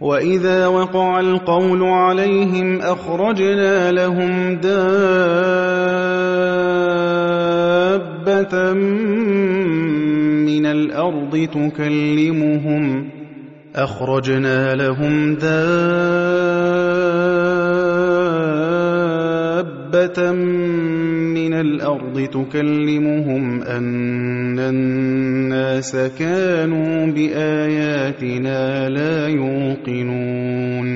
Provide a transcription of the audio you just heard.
وَإِذَا وَقَعَ الْقَوْلُ عَلَيْهِمْ أَخْرَجْنَا لَهُمْ دَابَّةً مِّنَ الْأَرْضِ تُكَلِّمُهُمْ أَنَّ النَّاسَ كَانُوا بِآيَاتِنَا لَا يُوقِنُونَ